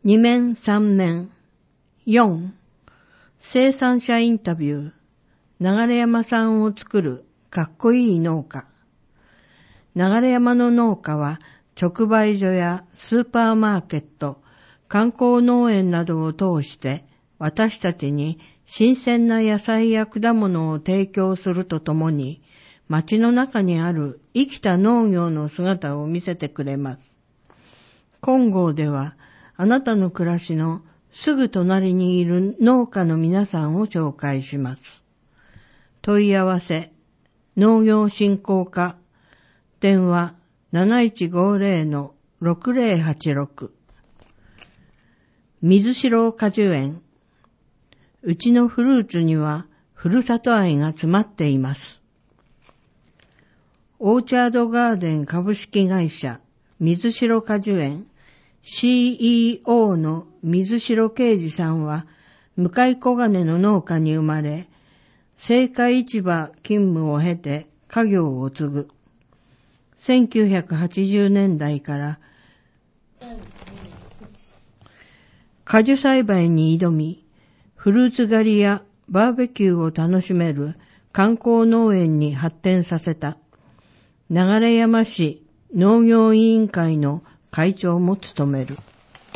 2面3面。4、生産者インタビュー。流山産を作るかっこいい農家。流山の農家は直売所やスーパーマーケット、観光農園などを通して私たちに新鮮な野菜や果物を提供するとともに、町の中にある生きた農業の姿を見せてくれます。金剛では、あなたの暮らしのすぐ隣にいる農家の皆さんを紹介します。問い合わせ、農業振興課、電話 7150-6086。水城果樹園。うちのフルーツにはふるさと愛が詰まっています。オーチャードガーデン株式会社水城果樹園 CEO の水城啓二さんは向井小金の農家に生まれ、青果市場勤務を経て家業を継ぐ。1980年代から果樹栽培に挑み、フルーツ狩りやバーベキューを楽しめる観光農園に発展させた。流山市農業委員会の会長も務める。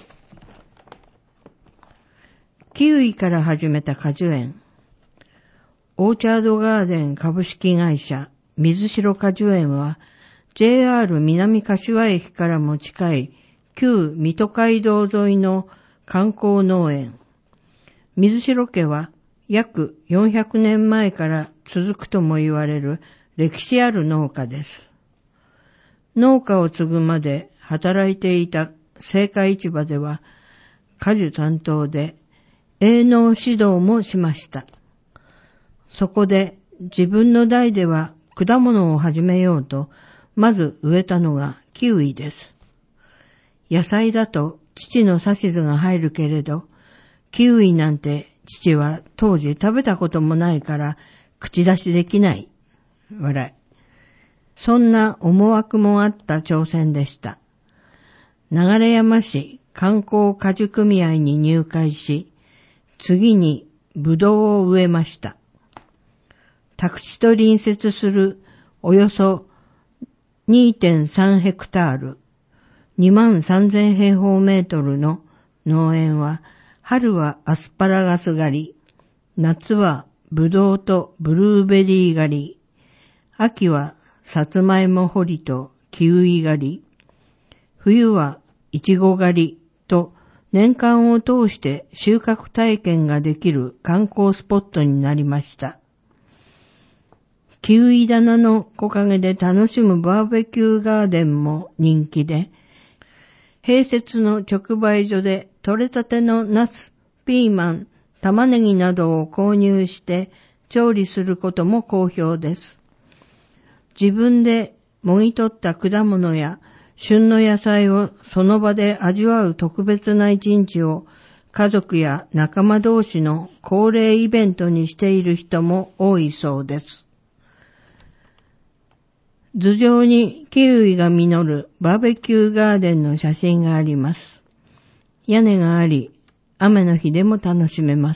キウイから始めた果樹園。オーチャードガーデン株式会社水城果樹園は JR 南柏駅からも近い旧水戸街道沿いの観光農園。水城家は約400年前から続くとも言われる歴史ある農家です。農家を継ぐまで働いていた青果市場では果樹担当で営農指導もしました。そこで自分の代では果物を始めようとまず植えたのがキウイです。野菜だと父の指図が入るけれど、キウイなんて父は当時食べたこともないから口出しできない。笑い。そんな思惑もあった挑戦でした。流山市観光果樹組合に入会し、次にブドウを植えました。宅地と隣接するおよそ 2.3 ヘクタール、23,000平方メートルの農園は、春はアスパラガス狩り、夏はブドウとブルーベリー狩り、秋はさつまいも掘りとキウイ狩り、冬はイチゴ狩りと年間を通して収穫体験ができる観光スポットになりました。キウイ棚の木陰で楽しむバーベキューガーデンも人気で、併設の直売所で採れたてのナス、ピーマン、玉ねぎなどを購入して調理することも好評です。自分でもぎ取った果物や旬の野菜をその場で味わう特別な一日を家族や仲間同士の恒例イベントにしている人も多いそうです。頭上にキウイが実るバーベキューガーデンの写真があります。屋根があり、雨の日でも楽しめます。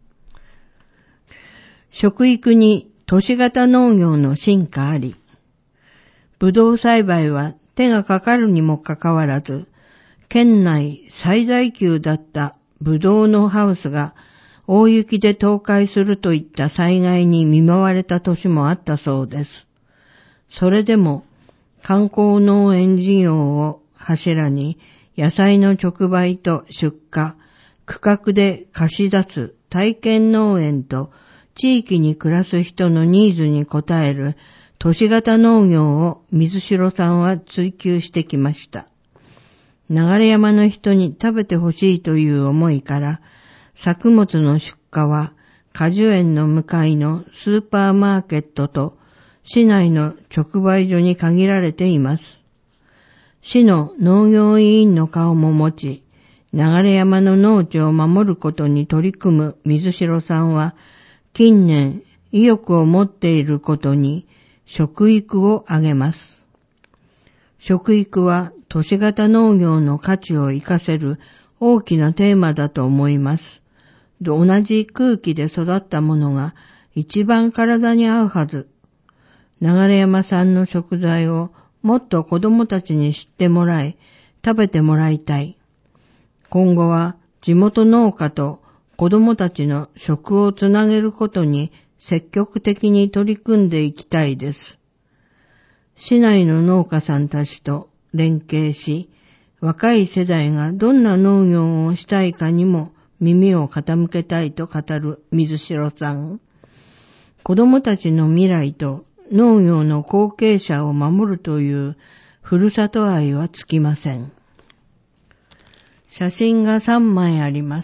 食育に都市型農業の進化あり、ブドウ栽培は手がかかるにもかかわらず、県内最大級だったブドウのハウスが大雪で倒壊するといった災害に見舞われた年もあったそうです。それでも観光農園事業を柱に野菜の直売と出荷、区画で貸し出す体験農園と地域に暮らす人のニーズに応える都市型農業を水城さんは追求してきました。流山の人に食べてほしいという思いから作物の出荷は果樹園の向かいのスーパーマーケットと市内の直売所に限られています。市の農業委員の顔も持ち、流山の農地を守ることに取り組む水城さんは、近年意欲を持っていることに食育を挙げます。食育は都市型農業の価値を生かせる大きなテーマだと思います。同じ空気で育ったものが一番体に合うはず。流山さんの食材をもっと子供たちに知ってもらい、食べてもらいたい。今後は地元農家と子供たちの食をつなげることに積極的に取り組んでいきたいです。市内の農家さんたちと連携し、若い世代がどんな農業をしたいかにも耳を傾けたいと語る水城さん。子供たちの未来と農業の後継者を守るというふるさと愛は尽きません。写真が3枚あります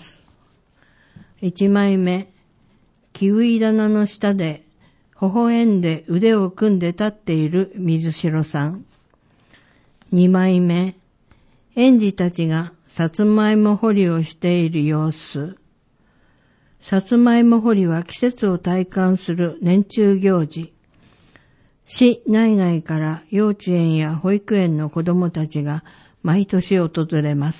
。1枚目、キウイ棚の下で微笑んで腕を組んで立っている水城さん。2枚目、園児たちがさつまいも掘りをしている様子。さつまいも掘りは季節を体感する年中行事。市内外から幼稚園や保育園の子どもたちが毎年訪れます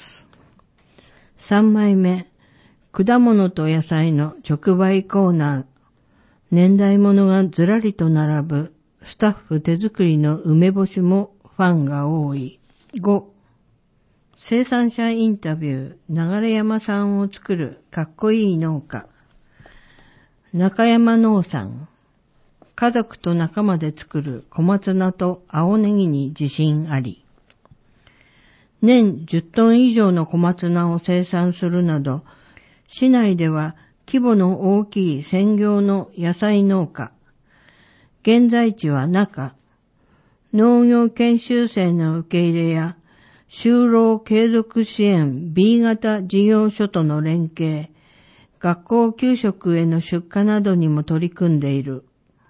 。3枚目、果物と野菜の直売コーナー。年代物がずらりと並ぶスタッフ手作りの梅干しもファンが多い。5、生産者インタビュー、流山さんを作るかっこいい農家。中山農産。家族と仲間で作る小松菜と青ネギに自信あり。年10トン以上の小松菜を生産するなど、市内では規模の大きい専業の野菜農家。現在地は中。農業研修生の受け入れや、就労継続支援 B 型事業所との連携、学校給食への出荷などにも取り組んでいる。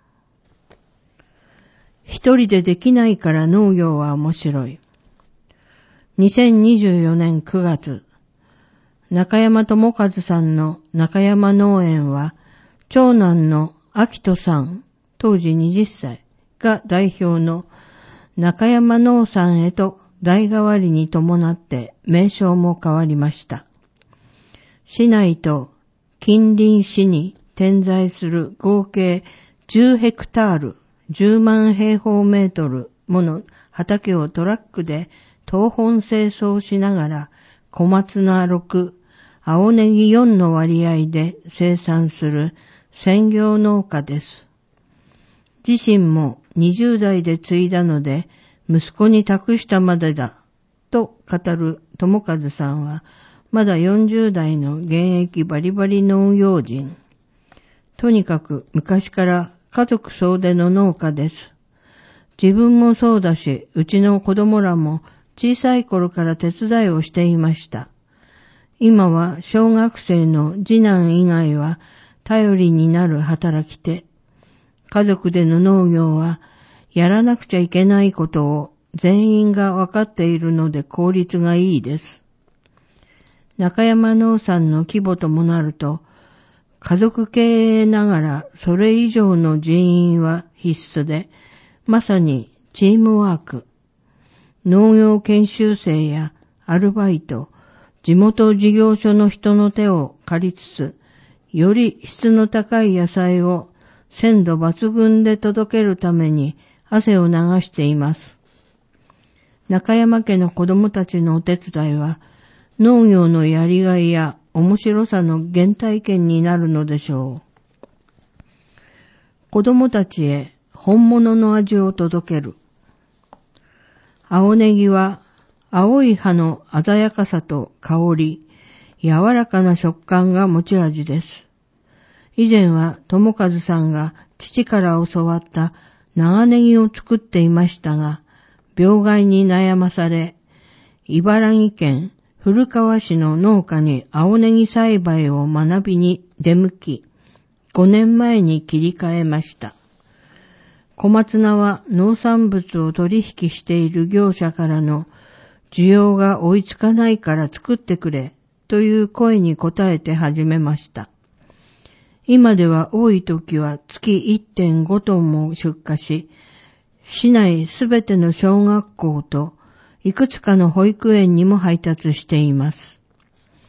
一人でできないから農業は面白い。2024年9月、中山智和さんの中山農園は、長男の秋人さん、当時20歳が代表の中山農産へと代替わりに伴って名称も変わりました。市内と近隣市に点在する合計10ヘクタール、10万平方メートルもの畑をトラックで東奔清掃しながら小松菜6、青ネギ4の割合で生産する専業農家です。自身も20代で継いだので息子に託したまでだと語る友和さんはまだ40代の現役バリバリ農業人。とにかく昔から家族総出の農家です。自分もそうだし、うちの子供らも小さい頃から手伝いをしていました。今は小学生の次男以外は頼りになる働き手。家族での農業はやらなくちゃいけないことを全員が分かっているので効率がいいです。中山農産の規模ともなると、家族経営ながらそれ以上の人員は必須で、まさにチームワーク。農業研修生やアルバイト、地元事業所の人の手を借りつつ、より質の高い野菜を鮮度抜群で届けるために汗を流しています。中山家の子供たちのお手伝いは、農業のやりがいや面白さの原体験になるのでしょう。子供たちへ本物の味を届ける。青ネギは青い葉の鮮やかさと香り、柔らかな食感が持ち味です。以前は友和さんが父から教わった長ネギを作っていましたが、病害に悩まされ、茨城県古川市の農家に青ネギ栽培を学びに出向き、5年前に切り替えました。小松菜は農産物を取引している業者からの需要が追いつかないから作ってくれという声に応えて始めました。今では多い時は月 1.5 トンも出荷し、市内すべての小学校といくつかの保育園にも配達しています。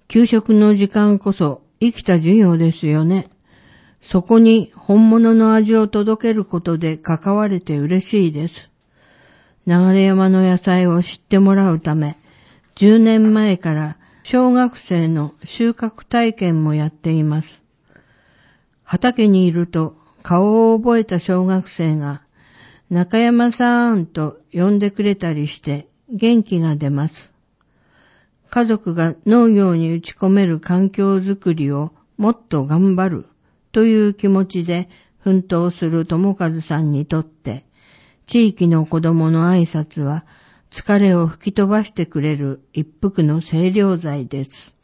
給食の時間こそ生きた授業ですよね。そこに本物の味を届けることで関われて嬉しいです。流山の野菜を知ってもらうため、10年前から小学生の収穫体験もやっています。畑にいると顔を覚えた小学生が中山さんと呼んでくれたりして元気が出ます。家族が農業に打ち込める環境づくりをもっと頑張るという気持ちで奮闘する友和さんにとって、地域の子供の挨拶は疲れを吹き飛ばしてくれる一服の清涼剤です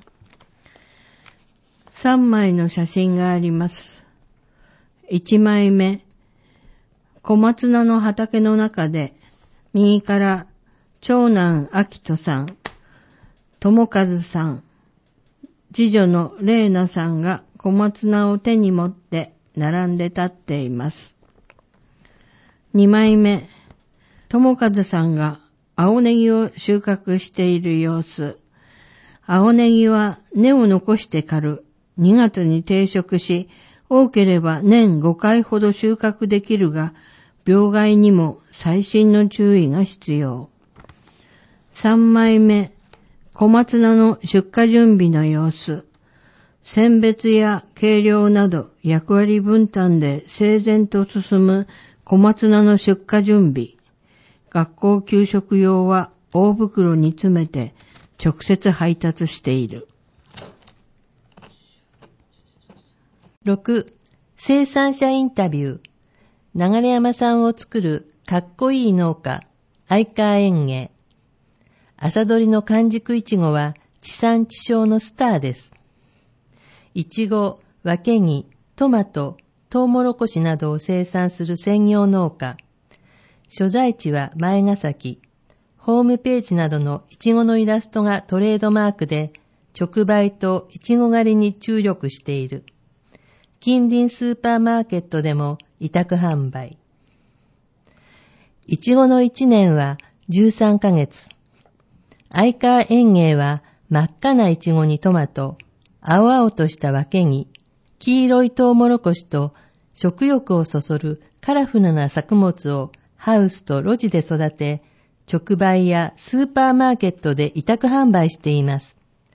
。3枚の写真があります。1枚目、小松菜の畑の中で、右から長男明人さん、友和さん、次女の玲奈さんが小松菜を手に持って並んで立っています。2枚目、友和さんが青ネギを収穫している様子。青ネギは根を残して刈る。2月に定食し、多ければ年5回ほど収穫できるが、病害にも細心の注意が必要。3枚目、小松菜の出荷準備の様子。選別や計量など役割分担で整然と進む小松菜の出荷準備。学校給食用は大袋に詰めて直接配達している。 6. 生産者インタビュー。流山さんを作るかっこいい農家、相川園芸。朝採りの完熟いちごは地産地消のスターです。いちご、わけぎ、トマト、トウモロコシなどを生産する専業農家。所在地は前ヶ崎。ホームページなどのいちごのイラストがトレードマークで、直売といちご狩りに注力している。近隣スーパーマーケットでも委託販売。いちごの1年は13ヶ月。相川園芸は真っ赤ないちごにトマト、青々としたわけぎ、黄色いトウモロコシと食欲をそそるカラフルな作物をハウスと路地で育て、直売やスーパーマーケットで委託販売しています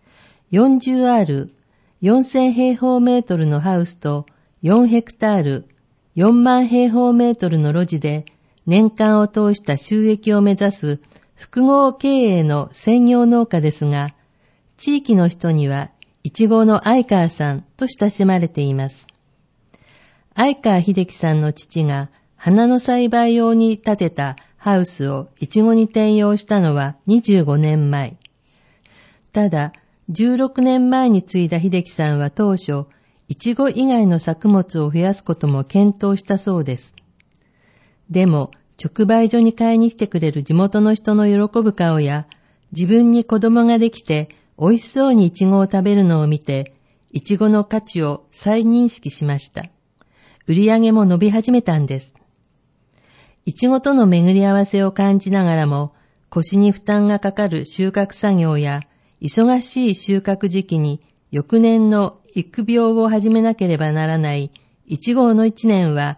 。40R、4000平方メートルのハウスと4ヘクタール、4万平方メートルの路地で年間を通した収益を目指す複合経営の専業農家ですが、地域の人にはいちごの相川さんと親しまれています。相川秀樹さんの父が花の栽培用に建てたハウスをいちごに転用したのは25年前。ただ、16年前に継いだ秀樹さんは当初、いちご以外の作物を増やすことも検討したそうです。でも、直売所に買いに来てくれる地元の人の喜ぶ顔や、自分に子供ができて美味しそうにいちごを食べるのを見て、いちごの価値を再認識しました。売り上げも伸び始めたんです。いちごとの巡り合わせを感じながらも、腰に負担がかかる収穫作業や、忙しい収穫時期に翌年の育苗を始めなければならない1号の1年は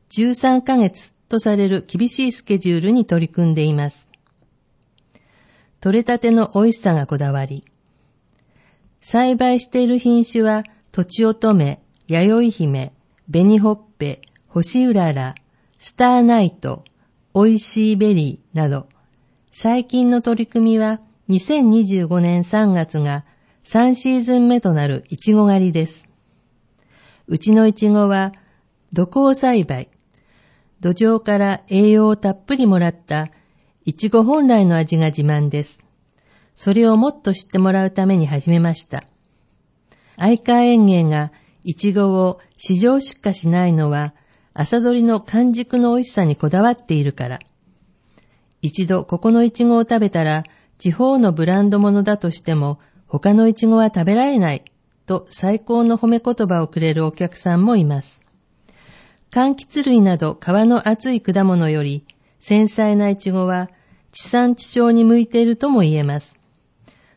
13ヶ月とされる厳しいスケジュールに取り組んでいます。取れたての美味しさがこだわり。栽培している品種は、とちおとめ、やよい姫、紅ほっぺ、星うらら、スターナイト、おいしいベリーなど、最近の取り組みは2025年3月が3シーズン目となるいちご狩りです。うちのいちごは土耕栽培、土壌から栄養をたっぷりもらったいちご本来の味が自慢です。それをもっと知ってもらうために始めました。相川園芸がいちごを市場出荷しないのは、朝採りの完熟の美味しさにこだわっているから。一度ここのいちごを食べたら、地方のブランド物だとしても、他のいちごは食べられない、と最高の褒め言葉をくれるお客さんもいます。柑橘類など皮の厚い果物より、繊細ないちごは地産地消に向いているとも言えます。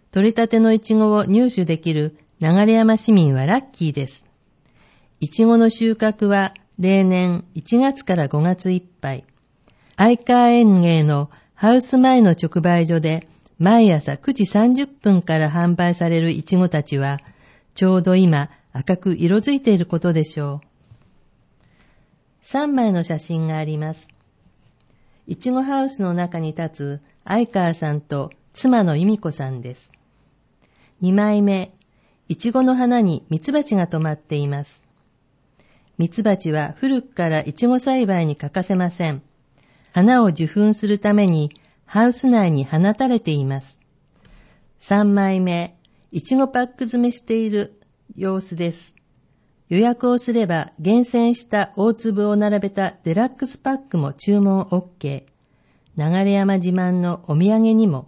取れたてのイチゴを入手できる流山市民はラッキーです。イチゴの収穫は例年1月から5月いっぱい。愛川園芸のハウス前の直売所で毎朝9時30分から販売されるイチゴたちは、ちょうど今赤く色づいていることでしょう。3枚の写真があります。イチゴハウスの中に立つ愛川さんと妻の由美子さんです。2枚目、イチゴの花にミツバチが止まっています。ミツバチは古くからイチゴ栽培に欠かせません。花を受粉するためにハウス内に放たれています。3枚目、イチゴパック詰めしている様子です。予約をすれば厳選した大粒を並べたデラックスパックも注文 OK。流山自慢のお土産にも。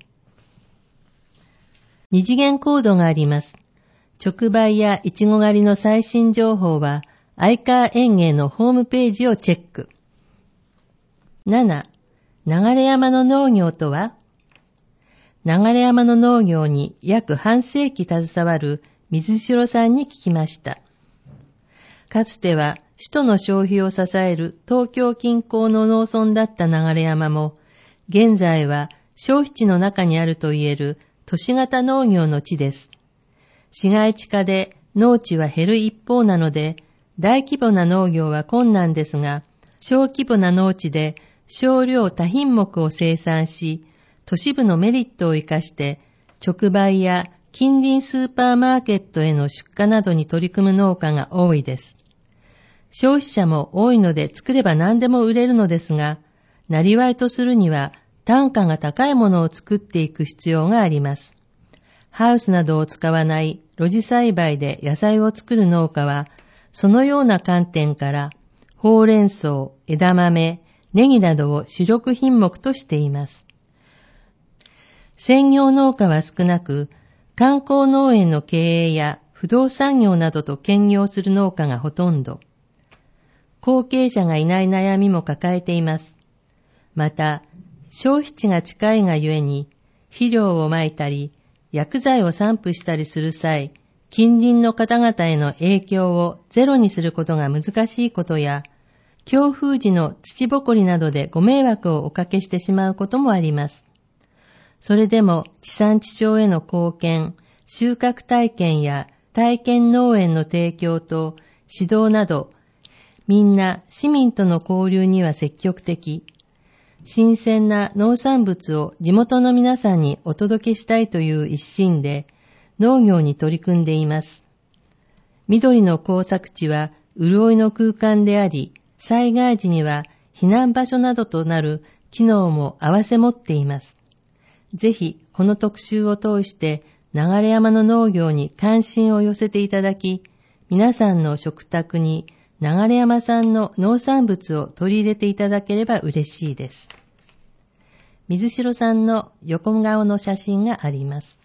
二次元コードがあります。直売やイチゴ狩りの最新情報は愛川園芸のホームページをチェック。7. 流山の農業とは？流山の農業に約半世紀携わる水城さんに聞きました。かつては首都の消費を支える東京近郊の農村だった流山も、現在は消費地の中にあると言える都市型農業の地です。市街地化で農地は減る一方なので、大規模な農業は困難ですが、小規模な農地で少量多品目を生産し、都市部のメリットを生かして直売や近隣スーパーマーケットへの出荷などに取り組む農家が多いです。消費者も多いので作れば何でも売れるのですが、なりわいとするには単価が高いものを作っていく必要があります。ハウスなどを使わない露地栽培で野菜を作る農家は、そのような観点からほうれん草、枝豆、ネギなどを主力品目としています。専業農家は少なく、観光農園の経営や不動産業などと兼業する農家がほとんど。後継者がいない悩みも抱えています。また、消費地が近いがゆえに、肥料をまいたり、薬剤を散布したりする際、近隣の方々への影響をゼロにすることが難しいことや、強風時の土ぼこりなどでご迷惑をおかけしてしまうこともあります。それでも地産地消への貢献、収穫体験や体験農園の提供と指導など、みんな市民との交流には積極的。新鮮な農産物を地元の皆さんにお届けしたいという一心で農業に取り組んでいます。緑の耕作地は潤いの空間であり、災害時には避難場所などとなる機能も併せ持っています。ぜひこの特集を通して流山の農業に関心を寄せていただき、皆さんの食卓に流山産の農産物を取り入れていただければ嬉しいです。水城さんの横顔の写真があります。